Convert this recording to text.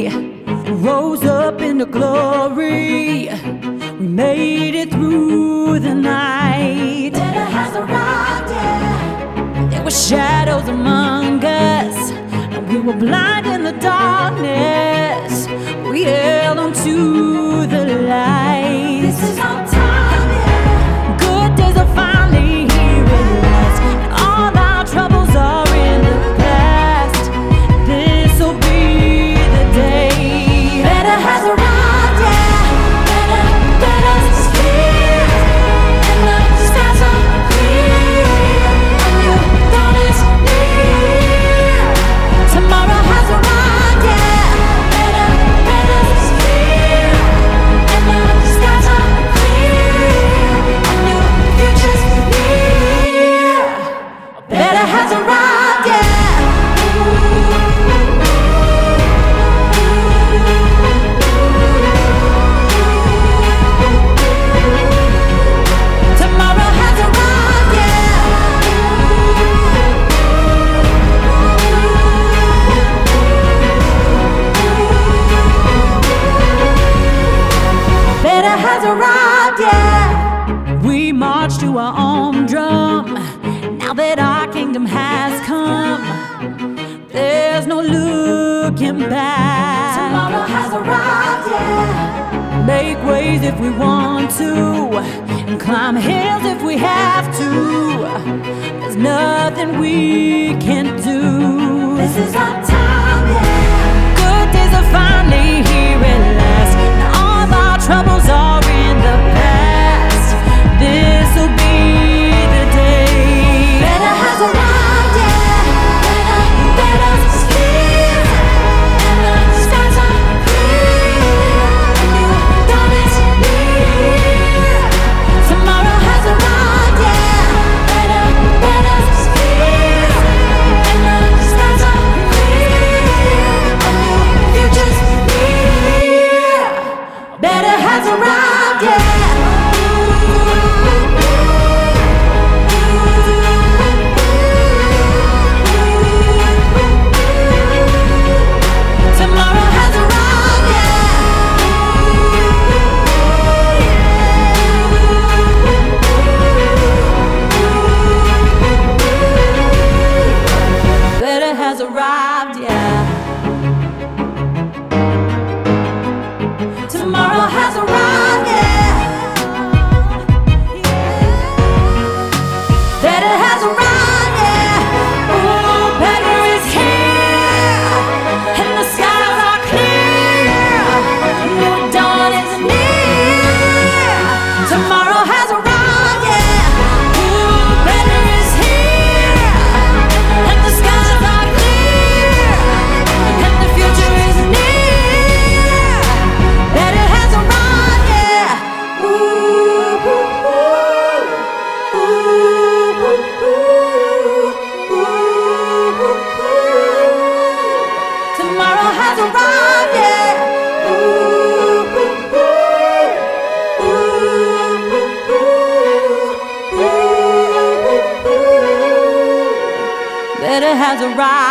we rose up into glory. We made it through the night. Better has arrived, yeah. There were shadows among us, and we were blind in the darkness. We held on to the light. This is our time, yeah. Good days are finally here at last, and all our troubles are in the past. This'll be the day. Better has arrived, yeah. Better's here, and the skies are clear. A new dawn is near. Tomorrow has arrived, yeah. Better's here, and the skies are clear. A new future's near. Better has arrived, yeah. Tomorrow has arrived, yeah. Better has arrived, yeah. We march to our own drum. Now that our kingdom has come, there's no looking back. Tomorrow has arrived, yeah. Make ways if we want to, and climb hills if we have to. There's nothing we can't do. This is our time, yeah. Good days are finally here at last, and all our troubles are in the past. This'll be the day. Better has arrived, yeah. Better's here, and the skies are clear. A new dawn is near. Tomorrow has arrived, yeah. Better's here, and the skies are clear. A new future's near. Better has arrived, yeah. Tomorrow has arrived, yeah. Better has arrived, yeah. Tomorrow has arrived, yeah. Better has arrived, yeah. Ooh, better is here, and the skies are clear. New dawn is near. Tomorrow has arrived, yeah. Ooh, better is here, And the skies are clear. And the future is near. Better has arrived, yeah. Ooh, ooh, ooh. Ooh, ooh, ooh. Ooh, ooh, ooh. Tomorrow has arrived, yeah. Ooh, ooh, ooh. Ooh, ooh, ooh. Ooh, ooh, ooh. better has arrived.